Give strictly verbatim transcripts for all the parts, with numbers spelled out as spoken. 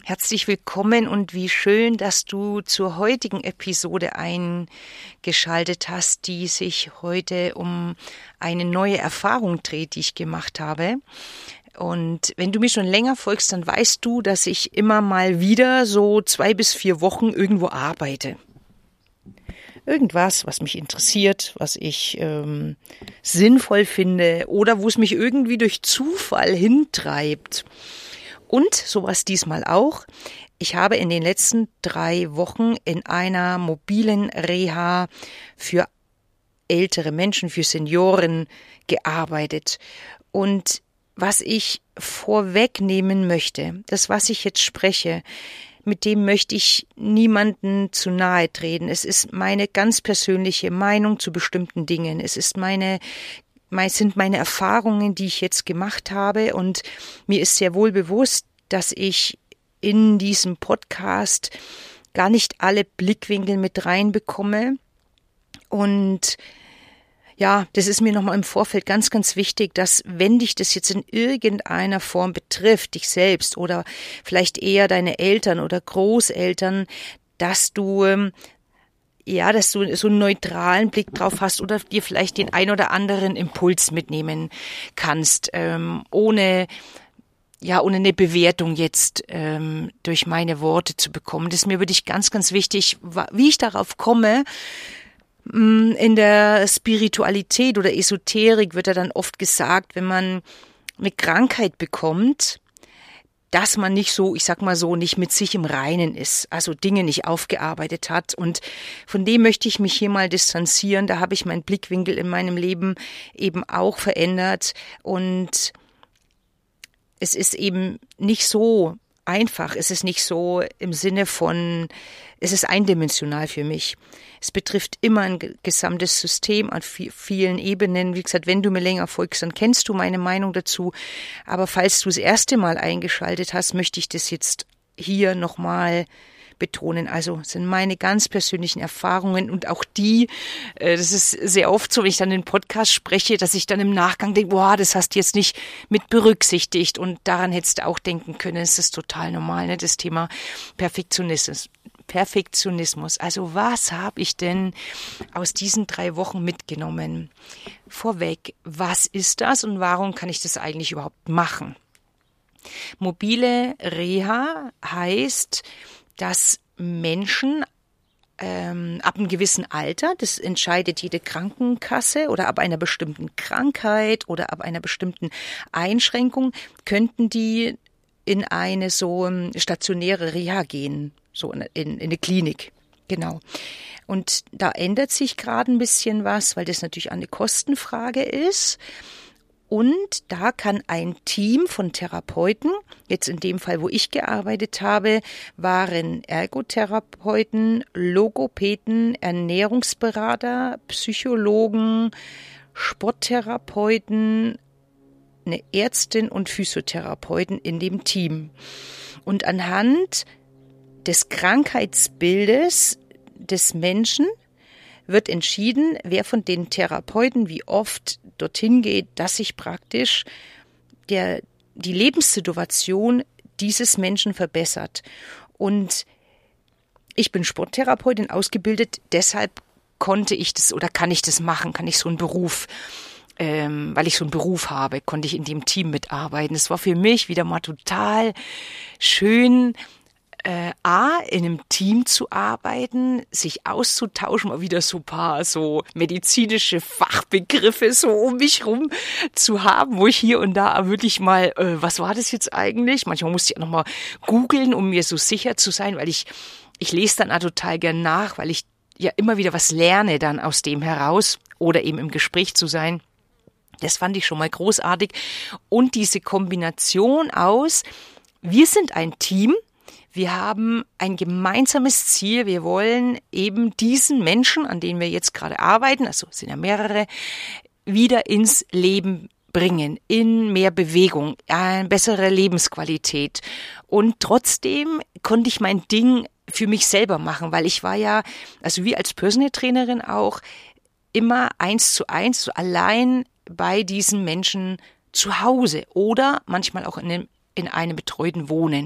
Herzlich willkommen und wie schön, dass du zur heutigen Episode eingeschaltet hast, die sich heute um eine neue Erfahrung dreht, die ich gemacht habe. Und wenn du mir schon länger folgst, dann weißt du, dass ich immer mal wieder so zwei bis vier Wochen irgendwo arbeite. Irgendwas, was mich interessiert, was ich ähm, sinnvoll finde oder wo es mich irgendwie durch Zufall hintreibt. Und sowas diesmal auch. Ich habe in den letzten drei Wochen in einer mobilen Reha für ältere Menschen, für Senioren gearbeitet. Und was ich vorwegnehmen möchte, das, was ich jetzt spreche, mit dem möchte ich niemanden zu nahe treten. Es ist meine ganz persönliche Meinung zu bestimmten Dingen. Es ist meine Es sind meine Erfahrungen, die ich jetzt gemacht habe, und mir ist sehr wohl bewusst, dass ich in diesem Podcast gar nicht alle Blickwinkel mit reinbekomme. Und ja, das ist mir nochmal im Vorfeld ganz, ganz wichtig, dass, wenn dich das jetzt in irgendeiner Form betrifft, dich selbst oder vielleicht eher deine Eltern oder Großeltern, dass du Ja, dass du so einen neutralen Blick drauf hast oder dir vielleicht den ein oder anderen Impuls mitnehmen kannst, ähm, ohne, ja, ohne eine Bewertung jetzt ähm, durch meine Worte zu bekommen. Das ist mir wirklich ganz, ganz wichtig, wie ich darauf komme. In der Spiritualität oder Esoterik wird ja dann oft gesagt, wenn man eine Krankheit bekommt, dass man nicht so, ich sag mal so, nicht mit sich im Reinen ist, also Dinge nicht aufgearbeitet hat. Und von dem möchte ich mich hier mal distanzieren. Da habe ich meinen Blickwinkel in meinem Leben eben auch verändert. Und es ist eben nicht so einfach. Es ist nicht so im Sinne von, es ist eindimensional für mich. Es betrifft immer ein gesamtes System an vielen Ebenen. Wie gesagt, wenn du mir länger folgst, dann kennst du meine Meinung dazu. Aber falls du das erste Mal eingeschaltet hast, möchte ich das jetzt hier nochmal betonen. Also es sind meine ganz persönlichen Erfahrungen und auch die, äh, das ist sehr oft so, wenn ich dann den Podcast spreche, dass ich dann im Nachgang denke, boah, das hast du jetzt nicht mit berücksichtigt, und daran hättest du auch denken können. Es ist total normal, ne? Das Thema Perfektionismus. Perfektionismus. Also was habe ich denn aus diesen drei Wochen mitgenommen? Vorweg, was ist das und warum kann ich das eigentlich überhaupt machen? Mobile Reha heißt, dass Menschen ähm, ab einem gewissen Alter, das entscheidet jede Krankenkasse, oder ab einer bestimmten Krankheit oder ab einer bestimmten Einschränkung, könnten die in eine so stationäre Reha gehen, so in, in, in eine Klinik. Genau. Und da ändert sich gerade ein bisschen was, weil das natürlich eine Kostenfrage ist. Und da kann ein Team von Therapeuten, jetzt in dem Fall, wo ich gearbeitet habe, waren Ergotherapeuten, Logopäden, Ernährungsberater, Psychologen, Sporttherapeuten, eine Ärztin und Physiotherapeuten in dem Team. Und anhand des Krankheitsbildes des Menschen wird entschieden, wer von den Therapeuten wie oft dorthin geht, dass sich praktisch der, die Lebenssituation dieses Menschen verbessert. Und ich bin Sporttherapeutin ausgebildet, deshalb konnte ich das oder kann ich das machen, kann ich so einen Beruf, ähm, weil ich so einen Beruf habe, konnte ich in dem Team mitarbeiten. Es war für mich wieder mal total schön, Äh, A, in einem Team zu arbeiten, sich auszutauschen, mal wieder so ein paar so medizinische Fachbegriffe so um mich rum zu haben, wo ich hier und da wirklich mal, äh, was war das jetzt eigentlich? Manchmal musste ich auch nochmal googeln, um mir so sicher zu sein, weil ich, ich lese dann auch total gern nach, weil ich ja immer wieder was lerne dann aus dem heraus oder eben im Gespräch zu sein. Das fand ich schon mal großartig. Und diese Kombination aus, wir sind ein Team, wir haben ein gemeinsames Ziel. Wir wollen eben diesen Menschen, an denen wir jetzt gerade arbeiten, also es sind ja mehrere, wieder ins Leben bringen, in mehr Bewegung, eine bessere Lebensqualität. Und trotzdem konnte ich mein Ding für mich selber machen, weil ich war ja, also wie als Personal Trainerin auch, immer eins zu eins, so allein bei diesen Menschen zu Hause oder manchmal auch in einem, in einem betreuten Wohnen.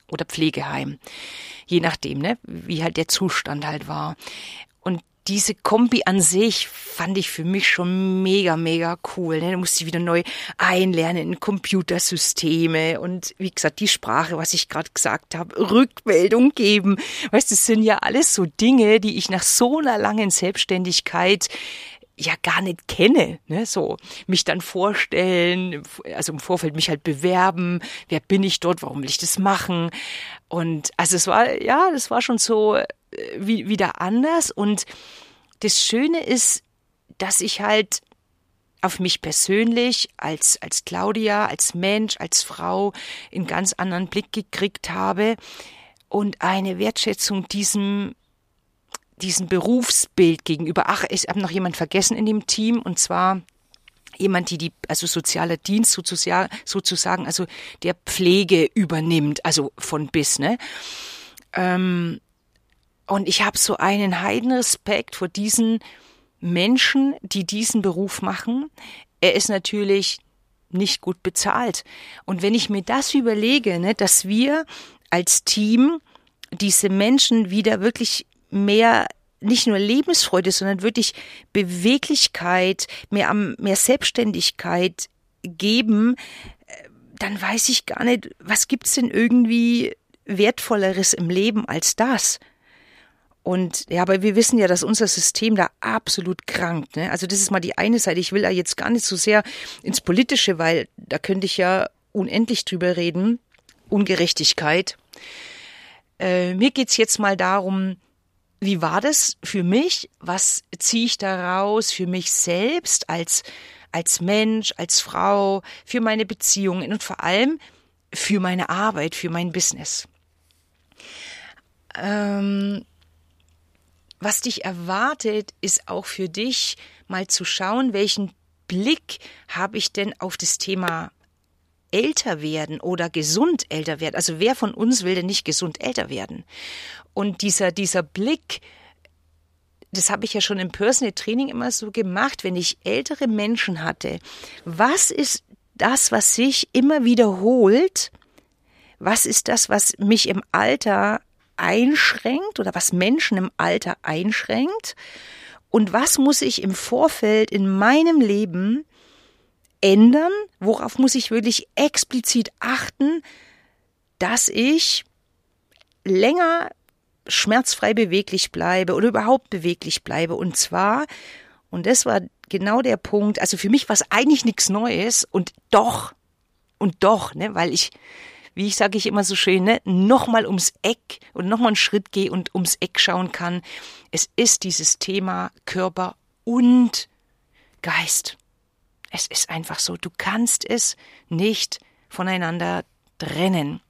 oder Pflegeheim. Je nachdem, ne, wie halt der Zustand halt war. Und diese Kombi an sich fand ich für mich schon mega, mega cool. Ne? Da musste ich wieder neu einlernen in Computersysteme und wie gesagt, die Sprache, was ich gerade gesagt habe, Rückmeldung geben. Weißt du, das sind ja alles so Dinge, die ich nach so einer langen Selbstständigkeit ja gar nicht kenne, ne, so mich dann vorstellen, also im Vorfeld mich halt bewerben, wer bin ich dort, warum will ich das machen? Und also es war, ja, das war schon so äh, wie, wieder anders und das Schöne ist, dass ich halt auf mich persönlich als, als Claudia, als Mensch, als Frau einen ganz anderen Blick gekriegt habe und eine Wertschätzung diesem diesem Berufsbild gegenüber. Ach, ich habe noch jemand vergessen in dem Team und zwar jemand, die die, also sozialer Dienst sozusagen, sozusagen, also der Pflege übernimmt, also von bis, ne? Ähm, und ich habe so einen Heidenrespekt vor diesen Menschen, die diesen Beruf machen. Er ist natürlich nicht gut bezahlt. Und wenn ich mir das überlege, ne, dass wir als Team diese Menschen wieder wirklich mehr, nicht nur Lebensfreude, sondern wirklich Beweglichkeit, mehr, mehr Selbstständigkeit geben, dann weiß ich gar nicht, was gibt's denn irgendwie Wertvolleres im Leben als das? Und ja, aber wir wissen ja, dass unser System da absolut krankt, ne? Also das ist mal die eine Seite. Ich will da jetzt gar nicht so sehr ins Politische, weil da könnte ich ja unendlich drüber reden. Ungerechtigkeit. Äh, mir geht's jetzt mal darum, wie war das für mich? Was ziehe ich daraus für mich selbst als, als Mensch, als Frau, für meine Beziehungen und vor allem für meine Arbeit, für mein Business? Ähm, was dich erwartet, ist auch für dich mal zu schauen, welchen Blick habe ich denn auf das Thema älter werden oder gesund älter werden. Also wer von uns will denn nicht gesund älter werden? Und dieser, dieser Blick, das habe ich ja schon im Personal Training immer so gemacht, wenn ich ältere Menschen hatte. Was ist das, was sich immer wiederholt? Was ist das, was mich im Alter einschränkt oder was Menschen im Alter einschränkt? Und was muss ich im Vorfeld in meinem Leben ändern? Worauf muss ich wirklich explizit achten, dass ich länger schmerzfrei beweglich bleibe oder überhaupt beweglich bleibe? Und zwar, und das war genau der Punkt, also für mich war es eigentlich nichts Neues und doch, und doch, ne, weil ich, wie ich sage ich immer so schön, ne, nochmal ums Eck und nochmal einen Schritt gehe und ums Eck schauen kann. Es ist dieses Thema Körper und Geist. Es ist einfach so, du kannst es nicht voneinander trennen.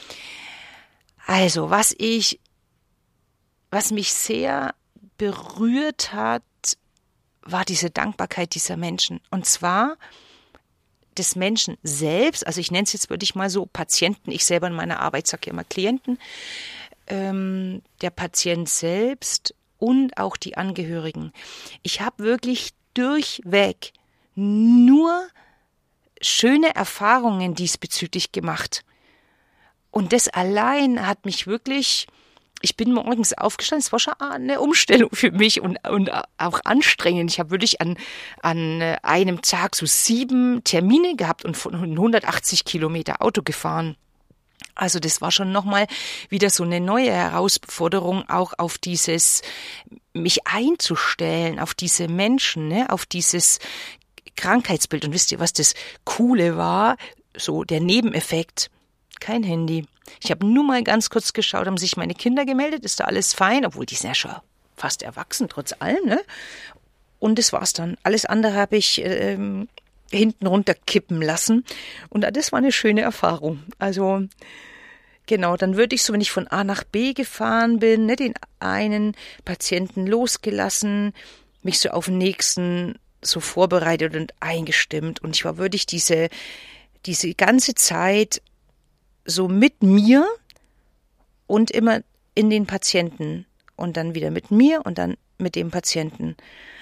Also, was ich, was mich sehr berührt hat, war diese Dankbarkeit dieser Menschen. Und zwar des Menschen selbst, also ich nenne es jetzt wirklich mal so Patienten, ich selber in meiner Arbeit sage ja immer Klienten, ähm, der Patient selbst und auch die Angehörigen. Ich habe wirklich durchweg nur schöne Erfahrungen diesbezüglich gemacht. Und das allein hat mich wirklich, ich bin morgens aufgestanden, es war schon eine Umstellung für mich und, und auch anstrengend. Ich habe wirklich an, an einem Tag so sieben Termine gehabt und von hundertachtzig Kilometer Auto gefahren. Also das war schon nochmal wieder so eine neue Herausforderung, auch auf dieses, mich einzustellen, auf diese Menschen, ne, auf dieses Krankheitsbild. Und wisst ihr, was das Coole war? So der Nebeneffekt. Kein Handy. Ich habe nur mal ganz kurz geschaut, haben sich meine Kinder gemeldet, ist da alles fein, obwohl die sind ja schon fast erwachsen, trotz allem, ne? Und das war's dann. Alles andere habe ich ähm, hinten runter kippen lassen. Und das war eine schöne Erfahrung. Also genau, dann würde ich so, wenn ich von A nach B gefahren bin, ne, den einen Patienten losgelassen, mich so auf den nächsten so vorbereitet und eingestimmt. Und ich war wirklich diese, diese ganze Zeit so mit mir und immer in den Patienten und dann wieder mit mir und dann mit dem Patienten.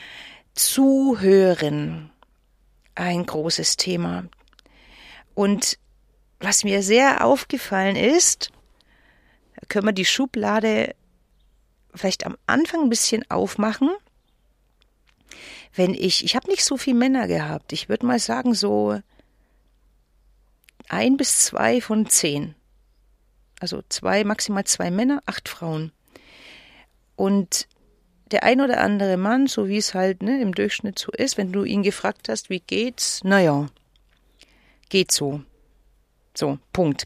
Zuhören, ein großes Thema. Und was mir sehr aufgefallen ist, können wir die Schublade vielleicht am Anfang ein bisschen aufmachen. Wenn ich, ich habe nicht so viele Männer gehabt. Ich würde mal sagen, so ein bis zwei von zehn. Also zwei, maximal zwei Männer, acht Frauen. Und der ein oder andere Mann, so wie es halt ne, im Durchschnitt so ist, wenn du ihn gefragt hast, wie geht's? Naja, geht so. So, Punkt.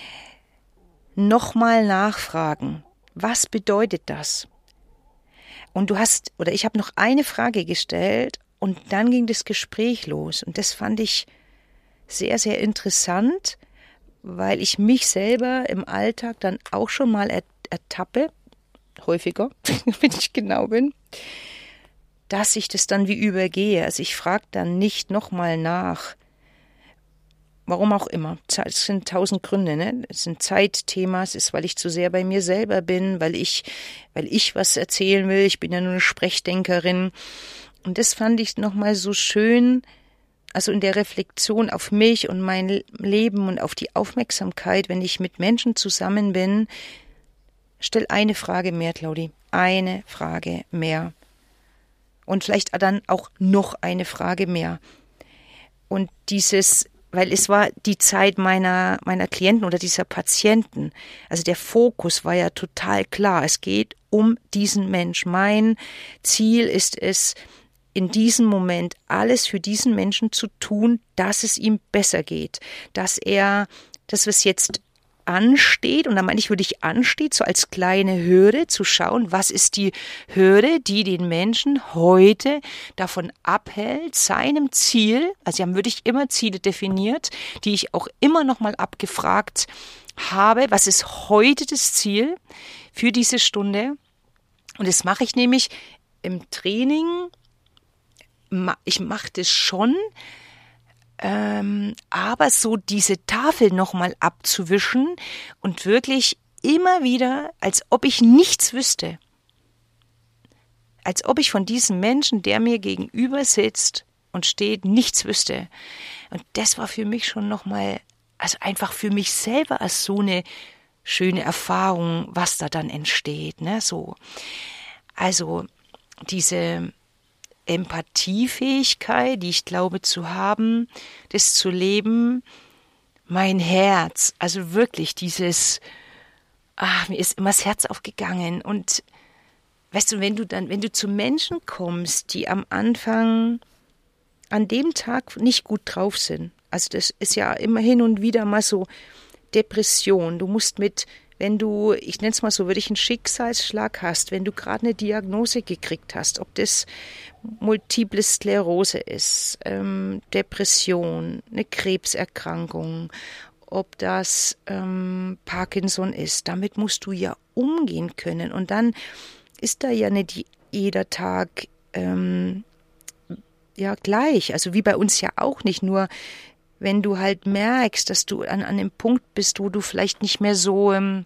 Nochmal nachfragen. Was bedeutet das? Und du hast, oder ich habe noch eine Frage gestellt und dann ging das Gespräch los. Und das fand ich sehr, sehr interessant, weil ich mich selber im Alltag dann auch schon mal ertappe, häufiger, wenn ich genau bin, dass ich das dann wie übergehe. Also ich frage dann nicht nochmal nach, warum auch immer. Es sind tausend Gründe, ne? Es ist ein Zeitthema, es ist, weil ich zu sehr bei mir selber bin, weil ich, weil ich was erzählen will. Ich bin ja nur eine Sprechdenkerin. Und das fand ich nochmal so schön, also in der Reflexion auf mich und mein Leben und auf die Aufmerksamkeit, wenn ich mit Menschen zusammen bin. Stell eine Frage mehr, Claudi. Eine Frage mehr. Und vielleicht dann auch noch eine Frage mehr. Und dieses, weil es war die Zeit meiner, meiner Klienten oder dieser Patienten. Also der Fokus war ja total klar. Es geht um diesen Mensch. Mein Ziel ist es, in diesem Moment alles für diesen Menschen zu tun, dass es ihm besser geht. Dass er, dass es jetzt ansteht, und da meine ich wirklich ansteht, so als kleine Hürde zu schauen, was ist die Hürde, die den Menschen heute davon abhält, seinem Ziel, also sie haben wirklich immer Ziele definiert, die ich auch immer noch mal abgefragt habe, was ist heute das Ziel für diese Stunde? Und das mache ich nämlich im Training, ich mache das schon, Ähm, aber so diese Tafel nochmal abzuwischen und wirklich immer wieder, als ob ich nichts wüsste. Als ob ich von diesem Menschen, der mir gegenüber sitzt und steht, nichts wüsste. Und das war für mich schon nochmal, also einfach für mich selber als so eine schöne Erfahrung, was da dann entsteht, ne, so. Also, diese Empathiefähigkeit, die ich glaube zu haben, das zu leben, mein Herz, also wirklich dieses, ach, mir ist immer das Herz aufgegangen. Und weißt du, wenn du dann, wenn du zu Menschen kommst, die am Anfang an dem Tag nicht gut drauf sind, also das ist ja immer hin und wieder mal so Depression, du musst mit, wenn du, ich nenne es mal so, würde ich einen Schicksalsschlag hast, wenn du gerade eine Diagnose gekriegt hast, ob das Multiple Sklerose ist, ähm, Depression, eine Krebserkrankung, ob das ähm, Parkinson ist, damit musst du ja umgehen können. Und dann ist da ja nicht jeder Tag ähm, ja gleich, also wie bei uns ja auch nicht, nur wenn du halt merkst, dass du an, an dem Punkt bist, wo du vielleicht nicht mehr so ähm,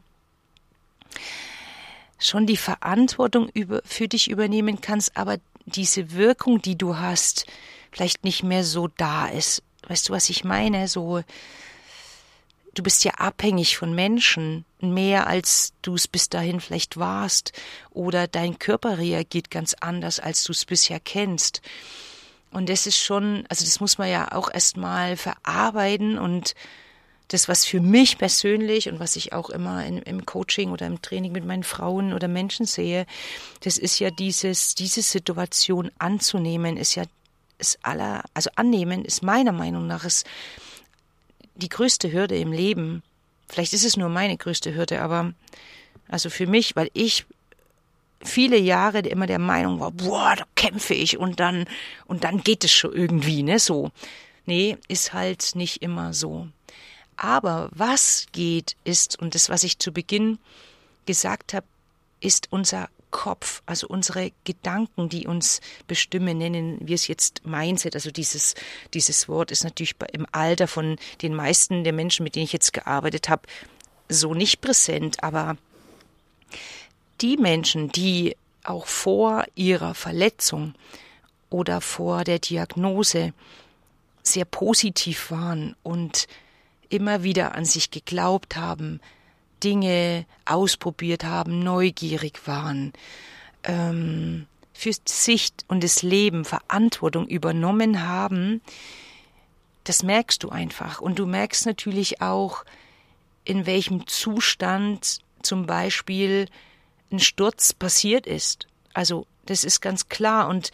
schon die Verantwortung über, für dich übernehmen kannst, aber diese Wirkung, die du hast, vielleicht nicht mehr so da ist. Weißt du, was ich meine? So, du bist ja abhängig von Menschen, mehr als du es bis dahin vielleicht warst, oder dein Körper reagiert ganz anders, als du es bisher kennst. Und das ist schon, also das muss man ja auch erstmal verarbeiten, und das, was für mich persönlich und was ich auch immer in, im Coaching oder im Training mit meinen Frauen oder Menschen sehe, das ist ja dieses, diese Situation anzunehmen, ist ja das aller, also annehmen ist meiner Meinung nach ist die größte Hürde im Leben. Vielleicht ist es nur meine größte Hürde, aber also für mich, weil ich viele Jahre immer der Meinung war, boah, da kämpfe ich und dann, und dann geht es schon irgendwie, ne, so. Nee, ist halt nicht immer so. Aber was geht ist, und das, was ich zu Beginn gesagt habe, ist unser Kopf, also unsere Gedanken, die uns bestimmen, nennen wir es jetzt Mindset. Also dieses, dieses Wort ist natürlich im Alter von den meisten der Menschen, mit denen ich jetzt gearbeitet habe, so nicht präsent, aber die Menschen, die auch vor ihrer Verletzung oder vor der Diagnose sehr positiv waren und immer wieder an sich geglaubt haben, Dinge ausprobiert haben, neugierig waren, ähm, für sich und das Leben Verantwortung übernommen haben, das merkst du einfach. Und du merkst natürlich auch, in welchem Zustand zum Beispiel ein Sturz passiert ist. Also das ist ganz klar. Und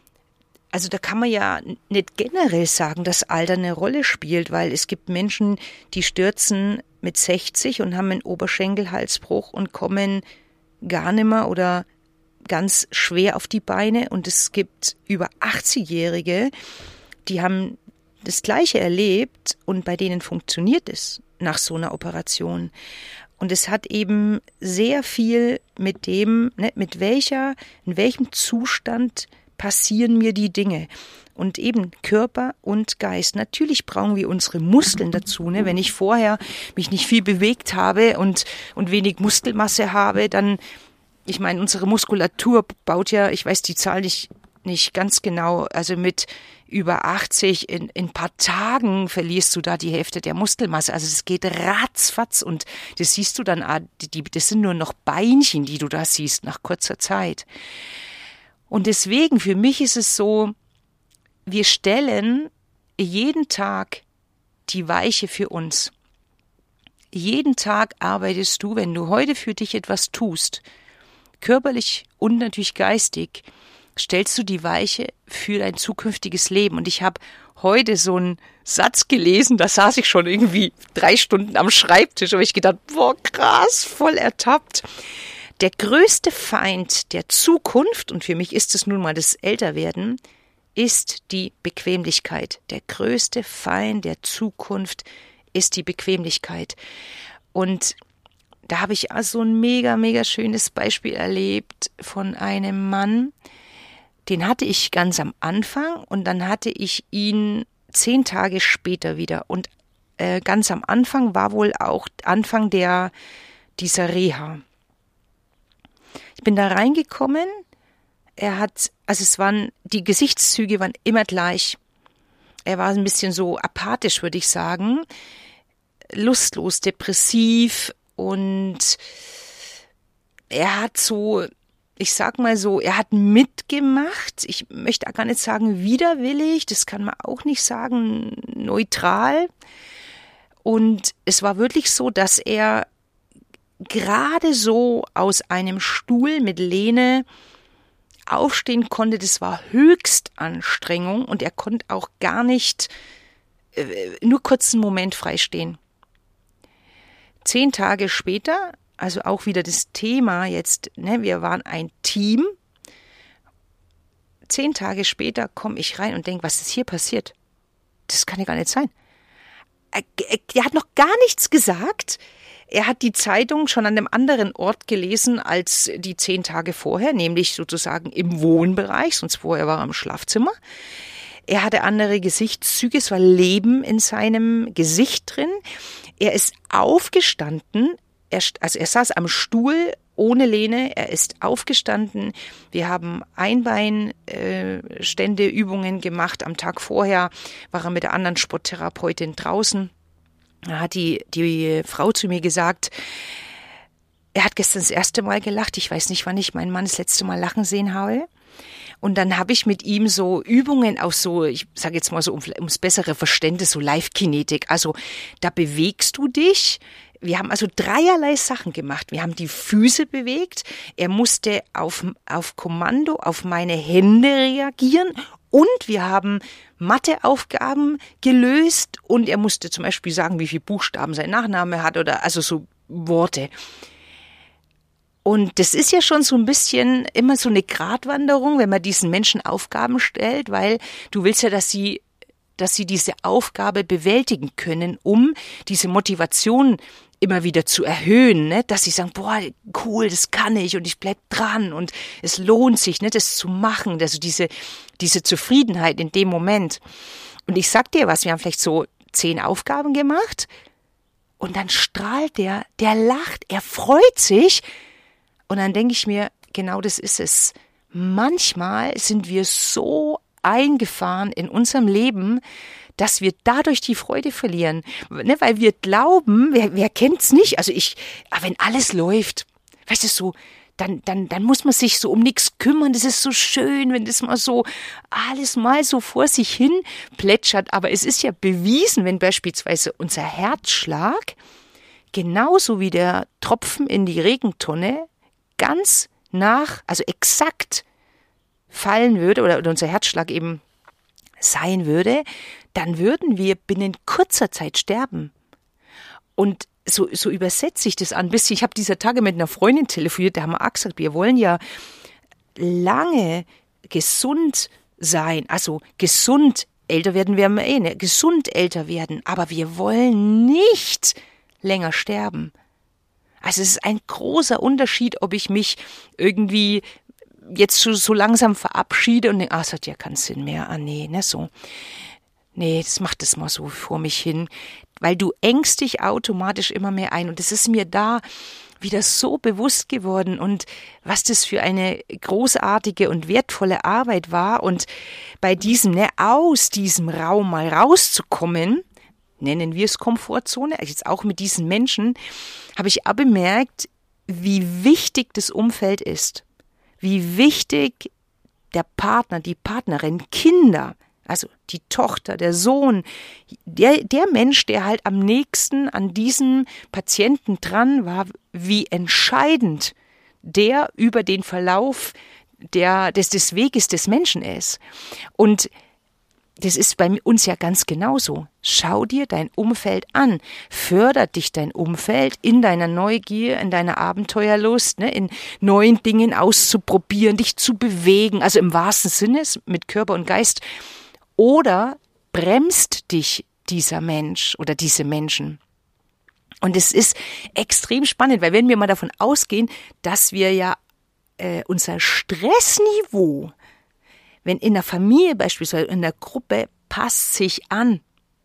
also da kann man ja nicht generell sagen, dass Alter eine Rolle spielt, weil es gibt Menschen, die stürzen mit sechzig und haben einen Oberschenkelhalsbruch und kommen gar nimmer oder ganz schwer auf die Beine. Und es gibt über achtzigjährige, die haben das Gleiche erlebt und bei denen funktioniert es nach so einer Operation. Und es hat eben sehr viel mit dem, ne, mit welcher, in welchem Zustand passieren mir die Dinge. Und eben Körper und Geist. Natürlich brauchen wir unsere Muskeln dazu. Ne? Wenn ich vorher mich nicht viel bewegt habe und, und wenig Muskelmasse habe, dann, ich meine, unsere Muskulatur baut ja, ich weiß die Zahl nicht, nicht ganz genau, also mit über achtzig, in, in ein paar Tagen verlierst du da die Hälfte der Muskelmasse. Also es geht ratzfatz und das siehst du dann, die, das sind nur noch Beinchen, die du da siehst nach kurzer Zeit. Und deswegen, für mich ist es so, wir stellen jeden Tag die Weiche für uns. Jeden Tag arbeitest du, wenn du heute für dich etwas tust, körperlich und natürlich geistig, stellst du die Weiche für dein zukünftiges Leben. Und ich habe heute so einen Satz gelesen, da saß ich schon irgendwie drei Stunden am Schreibtisch, und ich gedacht, boah, krass, voll ertappt. Der größte Feind der Zukunft, und für mich ist es nun mal das Älterwerden, ist die Bequemlichkeit. Der größte Feind der Zukunft ist die Bequemlichkeit. Und da habe ich also ein mega, mega schönes Beispiel erlebt von einem Mann, den hatte ich ganz am Anfang und dann hatte ich ihn zehn Tage später wieder. Und äh, ganz am Anfang war wohl auch Anfang der dieser Reha. Ich bin da reingekommen, er hat, also es waren, die Gesichtszüge waren immer gleich. Er war ein bisschen so apathisch, würde ich sagen, lustlos, depressiv und er hat so, ich sag mal so, er hat mitgemacht, ich möchte gar nicht sagen widerwillig, das kann man auch nicht sagen, neutral. Und es war wirklich so, dass er gerade so aus einem Stuhl mit Lehne aufstehen konnte. Das war Höchstanstrengung und er konnte auch gar nicht äh, nur kurz einen Moment freistehen. Zehn Tage später, also auch wieder das Thema jetzt, ne, wir waren ein Team. Zehn Tage später komme ich rein und denke, was ist hier passiert? Das kann ja gar nicht sein. Er, er, er hat noch gar nichts gesagt. Er hat die Zeitung schon an einem anderen Ort gelesen als die zehn Tage vorher, nämlich sozusagen im Wohnbereich, sonst vorher war er im Schlafzimmer. Er hatte andere Gesichtszüge, es war Leben in seinem Gesicht drin. Er ist aufgestanden, er, also er saß am Stuhl ohne Lehne, er ist aufgestanden. Wir haben Einbeinständeübungen gemacht. Am Tag vorher war er mit der anderen Sporttherapeutin draußen. Da hat die, die Frau zu mir gesagt, er hat gestern das erste Mal gelacht. Ich weiß nicht, wann ich meinen Mann das letzte Mal lachen sehen habe. Und dann habe ich mit ihm so Übungen, auch so, ich sage jetzt mal so um, ums bessere Verständnis, so Live-Kinetik. Also da bewegst du dich. Wir haben also dreierlei Sachen gemacht. Wir haben die Füße bewegt. Er musste auf, auf Kommando auf meine Hände reagieren. Und wir haben Matheaufgaben gelöst. Und er musste zum Beispiel sagen, wie viele Buchstaben sein Nachname hat oder also so Worte. Und das ist ja schon so ein bisschen immer so eine Gratwanderung, wenn man diesen Menschen Aufgaben stellt, weil du willst ja, dass sie, dass sie diese Aufgabe bewältigen können, um diese Motivation immer wieder zu erhöhen, ne? Dass sie sagen, boah, cool, das kann ich und ich bleib dran und es lohnt sich, ne, das zu machen, also diese, diese Zufriedenheit in dem Moment. Und ich sag dir was, wir haben vielleicht so zehn Aufgaben gemacht und dann strahlt der, der lacht, er freut sich. Und dann denke ich mir, genau das ist es. Manchmal sind wir so eingefahren in unserem Leben, dass wir dadurch die Freude verlieren. Ne, weil wir glauben, wer, wer kennt's nicht? Also ich, aber wenn alles läuft, weißt du, so, dann, dann, dann muss man sich so um nichts kümmern. Das ist so schön, wenn das mal so, alles mal so vor sich hin plätschert. Aber es ist ja bewiesen, wenn beispielsweise unser Herzschlag genauso wie der Tropfen in die Regentonne ganz nach, also exakt fallen würde oder, oder unser Herzschlag eben sein würde, dann würden wir binnen kurzer Zeit sterben. Und so, so übersetze ich das ein bisschen. Ich habe dieser Tage mit einer Freundin telefoniert, da haben wir auch gesagt, wir wollen ja lange gesund sein, also gesund älter werden werden wir eh, ne? Gesund älter werden, aber wir wollen nicht länger sterben. Also es ist ein großer Unterschied, ob ich mich irgendwie jetzt so, so langsam verabschiede und denke, ah, es hat ja keinen Sinn mehr, ah nee, ne, so. Nee, das macht das mal so vor mich hin, weil du engst dich automatisch immer mehr ein und es ist mir da wieder so bewusst geworden und was das für eine großartige und wertvolle Arbeit war und bei diesem, ne, aus diesem Raum mal rauszukommen, nennen wir es Komfortzone, also jetzt auch mit diesen Menschen, habe ich auch bemerkt, wie wichtig das Umfeld ist, wie wichtig der Partner, die Partnerin, Kinder, also die Tochter, der Sohn, der, der Mensch, der halt am nächsten an diesem Patienten dran war, wie entscheidend der über den Verlauf der, des, des Weges des Menschen ist. Und das ist bei uns ja ganz genauso. Schau dir dein Umfeld an. Fördert dich dein Umfeld in deiner Neugier, in deiner Abenteuerlust, ne, in neuen Dingen auszuprobieren, dich zu bewegen, also im wahrsten Sinne mit Körper und Geist. Oder bremst dich dieser Mensch oder diese Menschen? Und es ist extrem spannend, weil wenn wir mal davon ausgehen, dass wir ja äh, unser Stressniveau, wenn in der Familie beispielsweise, in der Gruppe, passt sich an.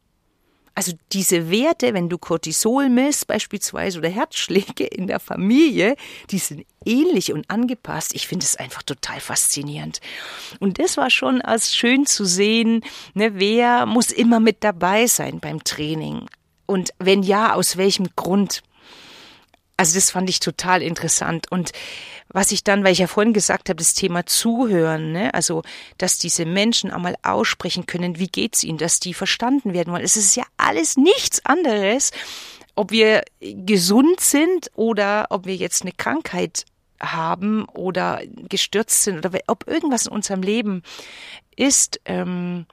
Also diese Werte, wenn du Cortisol misst beispielsweise oder Herzschläge in der Familie, die sind ähnlich und angepasst. Ich finde es einfach total faszinierend. Und das war schon als schön zu sehen, ne, wer muss immer mit dabei sein beim Training? Und wenn ja, aus welchem Grund? Also das fand ich total interessant. Und was ich dann, weil ich ja vorhin gesagt habe, das Thema Zuhören, ne? Also dass diese Menschen einmal aussprechen können, wie geht's ihnen, dass die verstanden werden wollen. Es ist ja alles nichts anderes, ob wir gesund sind oder ob wir jetzt eine Krankheit haben oder gestürzt sind oder ob irgendwas in unserem Leben ist. Ähm,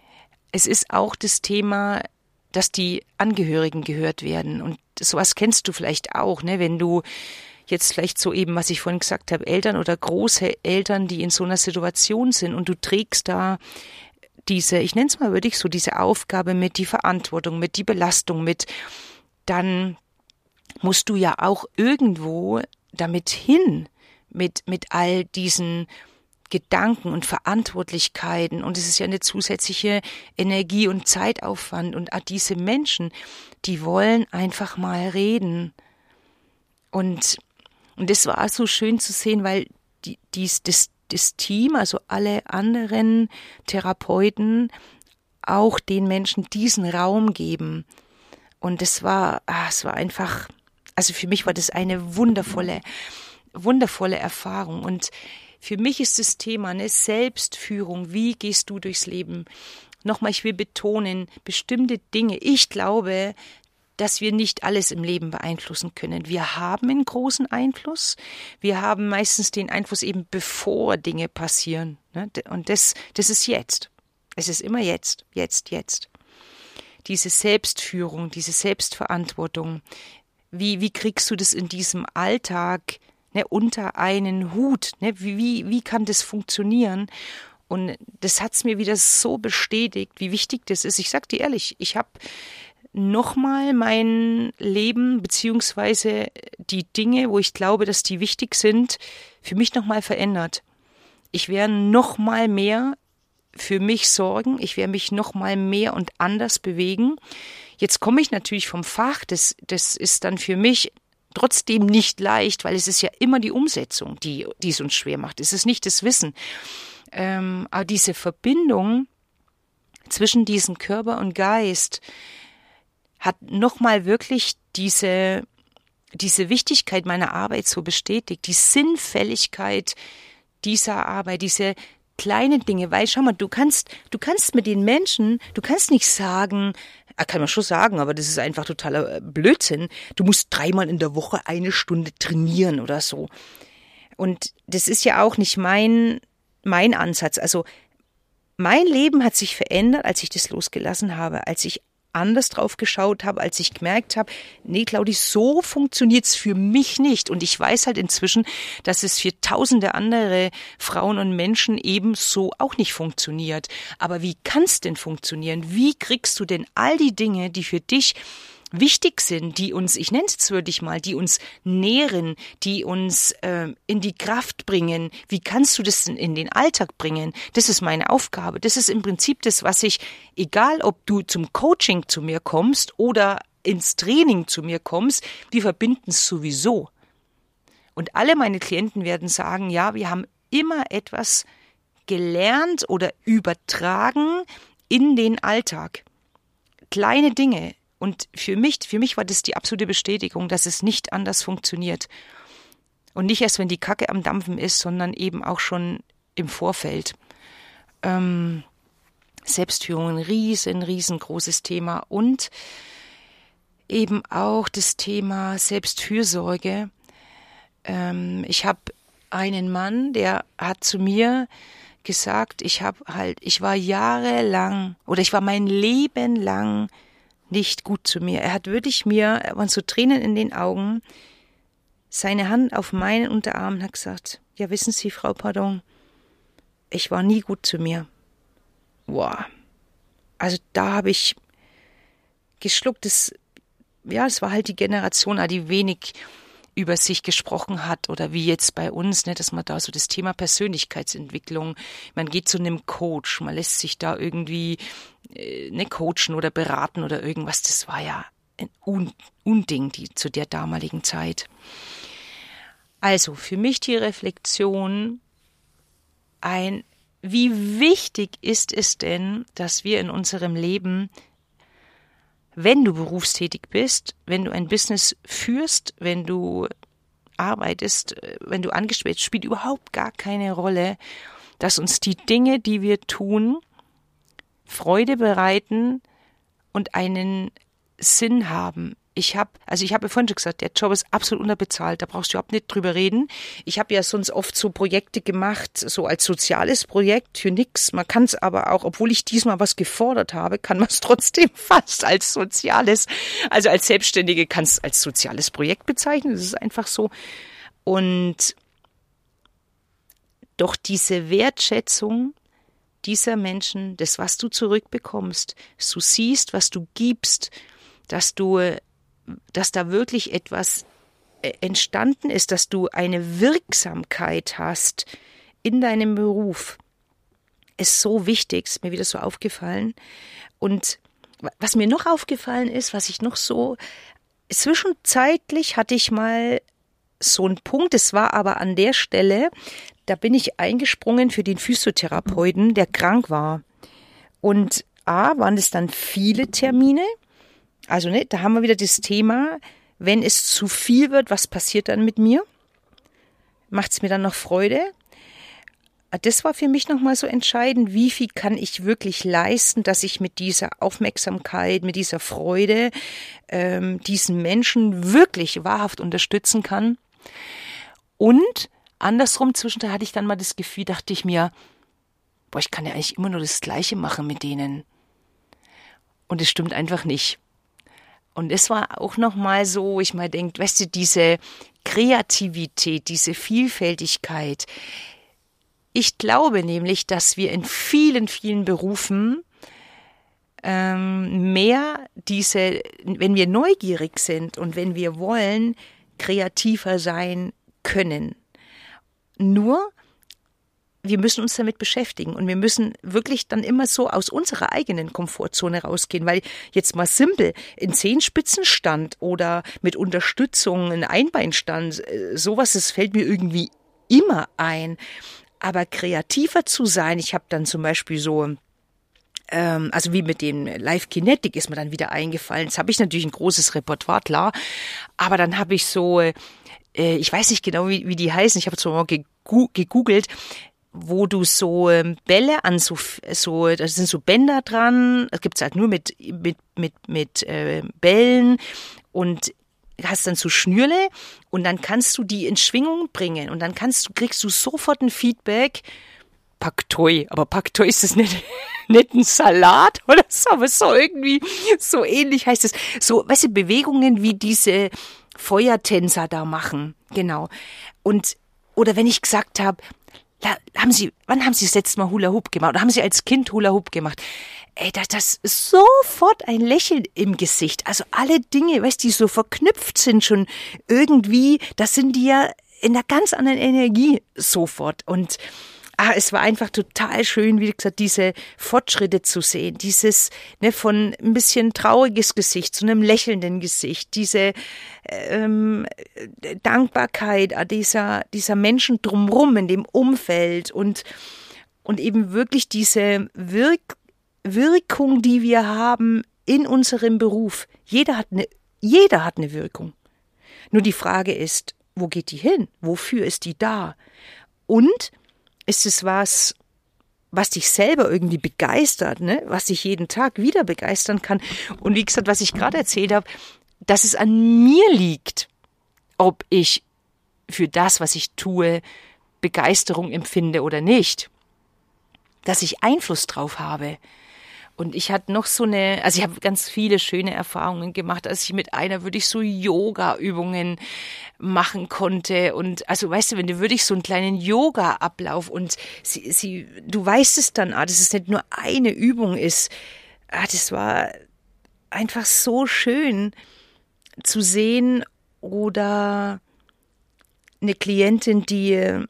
es ist auch das Thema, dass die Angehörigen gehört werden. Und sowas kennst du vielleicht auch, ne? Wenn du jetzt vielleicht so eben, was ich vorhin gesagt habe, Eltern oder Großeltern, die in so einer Situation sind und du trägst da diese, ich nenne es mal wirklich so, diese Aufgabe mit, die Verantwortung mit, die Belastung mit, dann musst du ja auch irgendwo damit hin, mit, mit all diesen Gedanken und Verantwortlichkeiten und es ist ja eine zusätzliche Energie und Zeitaufwand und auch diese Menschen, die wollen einfach mal reden und und das war so schön zu sehen, weil die, dies, das, das Team, also alle anderen Therapeuten, auch den Menschen diesen Raum geben. Und das war, ah, es war einfach, also für mich war das eine wundervolle, wundervolle Erfahrung. Und für mich ist das Thema eine Selbstführung. Wie gehst du durchs Leben? Nochmal, ich will betonen, bestimmte Dinge. Ich glaube, dass wir nicht alles im Leben beeinflussen können. Wir haben einen großen Einfluss. Wir haben meistens den Einfluss eben bevor Dinge passieren. Und das, das ist jetzt. Es ist immer jetzt, jetzt, jetzt. Diese Selbstführung, diese Selbstverantwortung. Wie, wie kriegst du das in diesem Alltag, ne, unter einen Hut? Ne? Wie, wie, wie kann das funktionieren? Und das hat's mir wieder so bestätigt, wie wichtig das ist. Ich sag dir ehrlich, ich habe nochmal mein Leben beziehungsweise die Dinge, wo ich glaube, dass die wichtig sind, für mich nochmal verändert. Ich werde nochmal mehr für mich sorgen, ich werde mich nochmal mehr und anders bewegen. Jetzt komme ich natürlich vom Fach, das, das ist dann für mich trotzdem nicht leicht, weil es ist ja immer die Umsetzung, die, die es uns schwer macht. Es ist nicht das Wissen. Ähm, aber diese Verbindung zwischen diesem Körper und Geist hat nochmal wirklich diese, diese Wichtigkeit meiner Arbeit so bestätigt, die Sinnfälligkeit dieser Arbeit, diese kleinen Dinge, weil schau mal, du kannst, du kannst mit den Menschen, du kannst nicht sagen, kann man schon sagen, aber das ist einfach totaler Blödsinn, du musst dreimal in der Woche eine Stunde trainieren oder so. Und das ist ja auch nicht mein, mein Ansatz. Also mein Leben hat sich verändert, als ich das losgelassen habe, als ich anders drauf geschaut habe, als ich gemerkt habe, nee, Claudi, so funktioniert's für mich nicht. Und ich weiß halt inzwischen, dass es für tausende andere Frauen und Menschen ebenso auch nicht funktioniert. Aber wie kann's denn funktionieren? Wie kriegst du denn all die Dinge, die für dich wichtig sind, die uns, ich nenne es jetzt wirklich mal, die uns nähren, die uns äh, in die Kraft bringen. Wie kannst du das denn in den Alltag bringen? Das ist meine Aufgabe. Das ist im Prinzip das, was ich, egal ob du zum Coaching zu mir kommst oder ins Training zu mir kommst, wir verbinden es sowieso. Und alle meine Klienten werden sagen, ja, wir haben immer etwas gelernt oder übertragen in den Alltag. Kleine Dinge. Und für mich, für mich war das die absolute Bestätigung, dass es nicht anders funktioniert. Und nicht erst, wenn die Kacke am Dampfen ist, sondern eben auch schon im Vorfeld. Ähm, Selbstführung, ein riesen, riesengroßes Thema. Und eben auch das Thema Selbstfürsorge. Ähm, ich habe einen Mann, der hat zu mir gesagt, ich habe halt, ich war jahrelang oder ich war mein Leben lang nicht gut zu mir. Er hat wirklich mir, er waren so Tränen in den Augen, seine Hand auf meinen Unterarm und hat gesagt, ja, wissen Sie, Frau Pardon, ich war nie gut zu mir. Wow. Also da habe ich geschluckt, das, ja, es war halt die Generation, die wenig über sich gesprochen hat oder wie jetzt bei uns, ne, dass man da so das Thema Persönlichkeitsentwicklung, man geht zu einem Coach, man lässt sich da irgendwie äh, ne, coachen oder beraten oder irgendwas, das war ja ein Un- Unding die, zu der damaligen Zeit. Also für mich die Reflexion, ein, wie wichtig ist es denn, dass wir in unserem Leben, wenn du berufstätig bist, wenn du ein Business führst, wenn du arbeitest, wenn du angestellt bist, spielt überhaupt gar keine Rolle, dass uns die Dinge, die wir tun, Freude bereiten und einen Sinn haben. Ich habe, also ich habe ja vorhin schon gesagt, der Job ist absolut unterbezahlt, da brauchst du überhaupt nicht drüber reden. Ich habe ja sonst oft so Projekte gemacht, so als soziales Projekt für nix. Man kann es aber auch, obwohl ich diesmal was gefordert habe, kann man es trotzdem fast als soziales, also als Selbstständige kann es als soziales Projekt bezeichnen, das ist einfach so. Und doch diese Wertschätzung dieser Menschen, das, was du zurückbekommst, dass du siehst, was du gibst, dass du dass da wirklich etwas entstanden ist, dass du eine Wirksamkeit hast in deinem Beruf, ist so wichtig, ist mir wieder so aufgefallen. Und was mir noch aufgefallen ist, was ich noch so, zwischenzeitlich hatte ich mal so einen Punkt, es war aber an der Stelle, da bin ich eingesprungen für den Physiotherapeuten, der krank war. Und A, waren es dann viele Termine. Also ne, da haben wir wieder das Thema, wenn es zu viel wird, was passiert dann mit mir? Macht es mir dann noch Freude? Das war für mich nochmal so entscheidend, wie viel kann ich wirklich leisten, dass ich mit dieser Aufmerksamkeit, mit dieser Freude ähm, diesen Menschen wirklich wahrhaft unterstützen kann. Und andersrum, zwischendurch hatte ich dann mal das Gefühl, dachte ich mir, boah, ich kann ja eigentlich immer nur das Gleiche machen mit denen. Und es stimmt einfach nicht. Und es war auch nochmal so, ich mal denke, weißt du, diese Kreativität, diese Vielfältigkeit. Ich glaube nämlich, dass wir in vielen, vielen Berufen ähm, mehr diese, wenn wir neugierig sind und wenn wir wollen, kreativer sein können. Nur, wir müssen uns damit beschäftigen und wir müssen wirklich dann immer so aus unserer eigenen Komfortzone rausgehen, weil jetzt mal simpel, ein Zehenspitzenstand oder mit Unterstützung ein Einbeinstand, sowas, das fällt mir irgendwie immer ein. Aber kreativer zu sein, ich habe dann zum Beispiel so ähm, also wie mit dem Live Kinetic ist mir dann wieder eingefallen. Jetzt habe ich natürlich ein großes Repertoire, klar, aber dann habe ich so, äh, ich weiß nicht genau, wie, wie die heißen, ich habe so mal gegu- gegoogelt, wo du so ähm, Bälle an so, so, da sind so Bänder dran, das gibt's halt nur mit, mit, mit, mit äh, Bällen und hast dann so Schnürle und dann kannst du die in Schwingung bringen und dann kannst du, kriegst du sofort ein Feedback. Pak Toi, aber Pak Toi ist das nicht, nicht ein Salat oder so, aber so irgendwie, so ähnlich heißt es. So, weißt du, Bewegungen wie diese Feuertänzer da machen, genau. Und, oder wenn ich gesagt habe, haben Sie, wann haben Sie das letzte Mal Hula Hoop gemacht? Oder haben Sie als Kind Hula Hoop gemacht? Ey, das, das ist sofort ein Lächeln im Gesicht. Also alle Dinge, weißt du, die so verknüpft sind schon irgendwie, das sind die ja in einer ganz anderen Energie sofort. Und ah, es war einfach total schön, wie gesagt, diese Fortschritte zu sehen. Dieses, ne, von ein bisschen trauriges Gesicht zu einem lächelnden Gesicht. Diese ähm, Dankbarkeit dieser, dieser Menschen drumherum in dem Umfeld und, und eben wirklich diese Wirk Wirkung, die wir haben in unserem Beruf. Jeder hat eine, jeder hat eine Wirkung. Nur die Frage ist, wo geht die hin? Wofür ist die da? Und ist es was, was dich selber irgendwie begeistert, ne? Was dich jeden Tag wieder begeistern kann? Und wie gesagt, was ich gerade erzählt habe, dass es an mir liegt, ob ich für das, was ich tue, Begeisterung empfinde oder nicht. Dass ich Einfluss drauf habe. Und ich hatte noch so eine, also ich habe ganz viele schöne Erfahrungen gemacht, als ich mit einer wirklich so Yoga-Übungen machen konnte. Und also weißt du, wenn du wirklich so einen kleinen Yoga-Ablauf und sie, sie, du weißt es dann, ah, dass es nicht nur eine Übung ist. Ah, das war einfach so schön zu sehen. Oder eine Klientin, die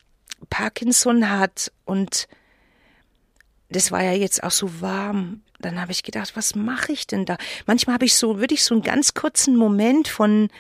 Parkinson hat und das war ja jetzt auch so warm. Dann habe ich gedacht, was mache ich denn da? Manchmal habe ich so, wirklich so einen ganz kurzen Moment von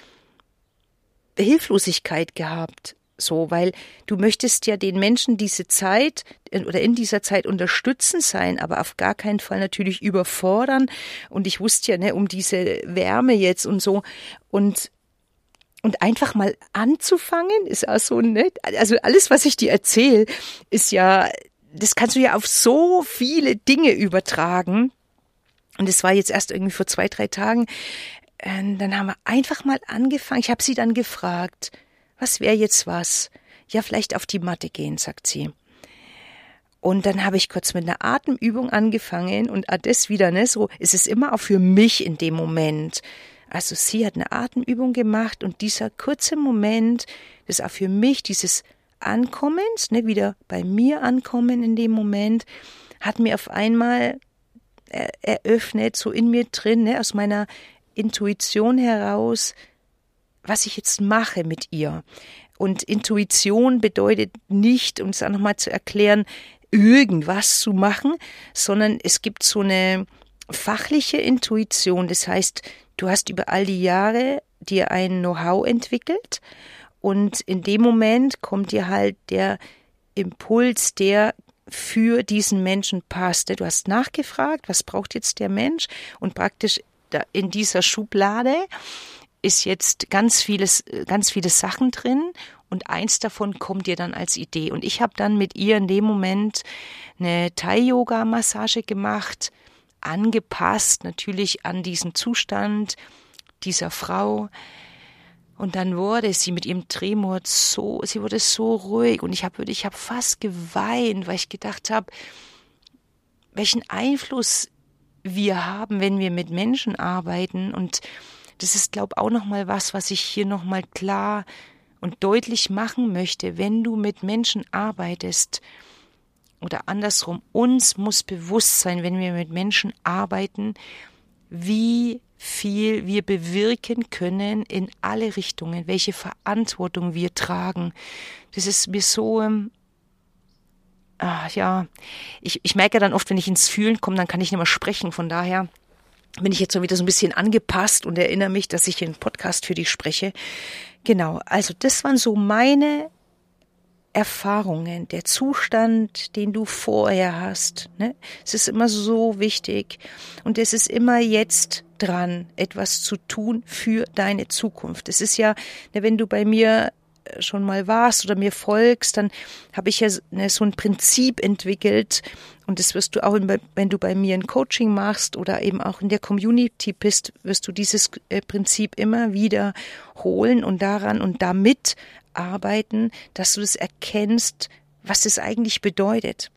Hilflosigkeit gehabt. So, weil du möchtest ja den Menschen diese Zeit oder in dieser Zeit unterstützen sein, aber auf gar keinen Fall natürlich überfordern. Und ich wusste ja, ne, um diese Wärme jetzt und so. Und Und einfach mal anzufangen, ist auch so, ne? Also alles, was ich dir erzähle, ist ja, das kannst du ja auf so viele Dinge übertragen. Und es war jetzt erst irgendwie vor zwei, drei Tagen. Und dann haben wir einfach mal angefangen. Ich habe sie dann gefragt, was wäre jetzt was? Ja, vielleicht auf die Matte gehen, sagt sie. Und dann habe ich kurz mit einer Atemübung angefangen und das wieder, ne, so, es ist immer auch für mich in dem Moment. Also sie hat eine Atemübung gemacht und dieser kurze Moment, das ist auch für mich dieses Ankommens, ne, wieder bei mir ankommen in dem Moment, hat mir auf einmal eröffnet, so in mir drin, ne, aus meiner Intuition heraus, was ich jetzt mache mit ihr. Und Intuition bedeutet nicht, um es auch nochmal zu erklären, irgendwas zu machen, sondern es gibt so eine fachliche Intuition. Das heißt, du hast über all die Jahre dir ein Know-how entwickelt und in dem Moment kommt dir halt der Impuls, der für diesen Menschen passt. Du hast nachgefragt, was braucht jetzt der Mensch und praktisch in dieser Schublade ist jetzt ganz vieles, ganz viele Sachen drin und eins davon kommt dir dann als Idee. Und ich habe dann mit ihr in dem Moment eine Thai-Yoga-Massage gemacht, angepasst natürlich an diesen Zustand dieser Frau. Und dann wurde sie mit ihrem Tremor so, sie wurde so ruhig und ich habe ich habe fast geweint, weil ich gedacht habe, welchen Einfluss wir haben, wenn wir mit Menschen arbeiten. Und das ist, glaube ich, auch nochmal was, was ich hier nochmal klar und deutlich machen möchte. Wenn du mit Menschen arbeitest, oder andersrum, uns muss bewusst sein, wenn wir mit Menschen arbeiten, wie viel wir bewirken können in alle Richtungen, welche Verantwortung wir tragen. Das ist mir so, ähm, ach ja, ich, ich merke dann oft, wenn ich ins Fühlen komme, dann kann ich nicht mehr sprechen. Von daher bin ich jetzt so wieder so ein bisschen angepasst und erinnere mich, dass ich hier einen Podcast für dich spreche. Genau, also das waren so meine Erfahrungen, der Zustand, den du vorher hast. Ne? Es ist immer so wichtig und es ist immer jetzt dran, etwas zu tun für deine Zukunft. Es ist ja, ne, wenn du bei mir schon mal warst oder mir folgst, dann habe ich ja ne, so ein Prinzip entwickelt und das wirst du auch, wenn du bei mir ein Coaching machst oder eben auch in der Community bist, wirst du dieses Prinzip immer wieder holen und daran und damit arbeiten, dass du das erkennst, was es eigentlich bedeutet.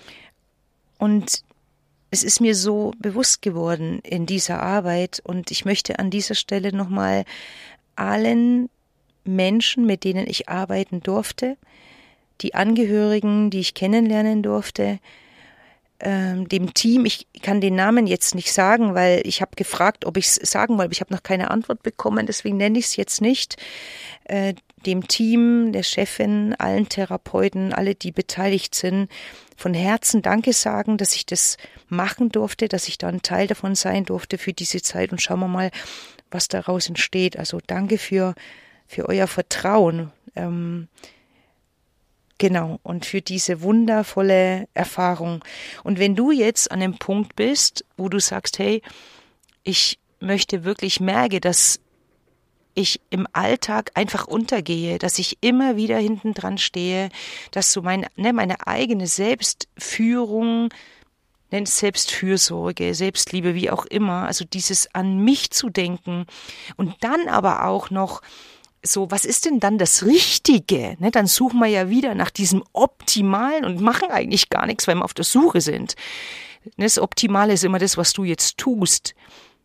Und es ist mir so bewusst geworden in dieser Arbeit und ich möchte an dieser Stelle nochmal allen Menschen, mit denen ich arbeiten durfte, die Angehörigen, die ich kennenlernen durfte, ähm, dem Team, ich kann den Namen jetzt nicht sagen, weil ich habe gefragt, ob ich es sagen will, aber ich habe noch keine Antwort bekommen, deswegen nenne ich es jetzt nicht, äh, dem Team, der Chefin, allen Therapeuten, alle, die beteiligt sind, von Herzen Danke sagen, dass ich das machen durfte, dass ich da ein Teil davon sein durfte für diese Zeit und schauen wir mal, was daraus entsteht. Also danke für für euer Vertrauen, ähm, genau, und für diese wundervolle Erfahrung. Und wenn du jetzt an dem Punkt bist, wo du sagst, hey, ich möchte wirklich merke, dass ich im Alltag einfach untergehe, dass ich immer wieder hinten dran stehe, dass so mein, ne, meine eigene Selbstführung, nenn es Selbstfürsorge, Selbstliebe, wie auch immer, also dieses an mich zu denken und dann aber auch noch so, was ist denn dann das Richtige? Ne, dann suchen wir ja wieder nach diesem Optimalen und machen eigentlich gar nichts, weil wir auf der Suche sind. Das Optimale ist immer das, was du jetzt tust.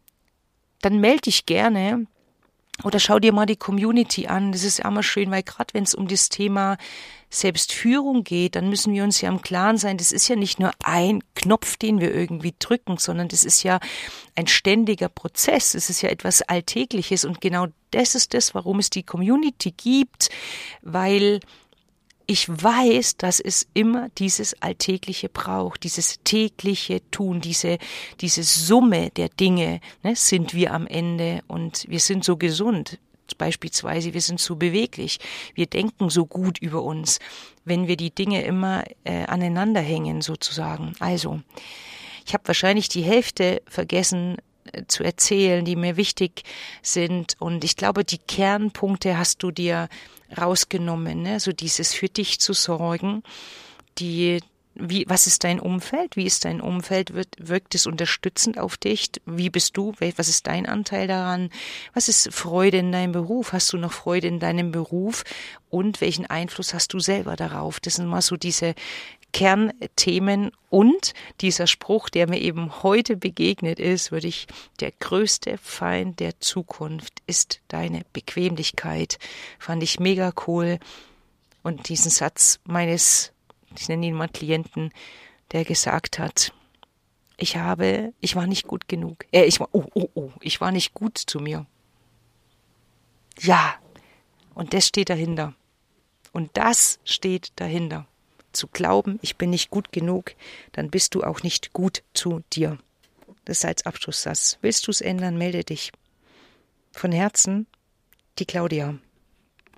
Dann melde dich gerne oder schau dir mal die Community an. Das ist ja immer schön, weil gerade wenn es um das Thema Selbstführung geht, dann müssen wir uns ja im Klaren sein, das ist ja nicht nur ein Knopf, den wir irgendwie drücken, sondern das ist ja ein ständiger Prozess. Es ist ja etwas Alltägliches und genau das ist das, warum es die Community gibt, weil ich weiß, dass es immer dieses Alltägliche braucht, dieses tägliche Tun, diese, diese Summe der Dinge, ne, sind wir am Ende und wir sind so gesund. Beispielsweise, wir sind so beweglich, wir denken so gut über uns, wenn wir die Dinge immer äh, aneinander hängen sozusagen. Also, ich habe wahrscheinlich die Hälfte vergessen äh, zu erzählen, die mir wichtig sind und ich glaube, die Kernpunkte hast du dir rausgenommen, ne? So dieses für dich zu sorgen, die Wie, was ist dein Umfeld? Wie ist dein Umfeld? Wird, wirkt es unterstützend auf dich? Wie bist du? Was ist dein Anteil daran? Was ist Freude in deinem Beruf? Hast du noch Freude in deinem Beruf? Und welchen Einfluss hast du selber darauf? Das sind mal so diese Kernthemen und dieser Spruch, der mir eben heute begegnet ist, würde ich, der größte Feind der Zukunft ist deine Bequemlichkeit. Fand ich mega cool. Und diesen Satz meines ich nenne ihn mal Klienten, der gesagt hat, ich habe, ich war nicht gut genug. Äh, ich war, oh, oh, oh, ich war nicht gut zu mir. Ja, und das steht dahinter. Und das steht dahinter. Zu glauben, ich bin nicht gut genug, dann bist du auch nicht gut zu dir. Das ist als Abschlusssatz. Willst du es ändern, melde dich. Von Herzen, die Claudia.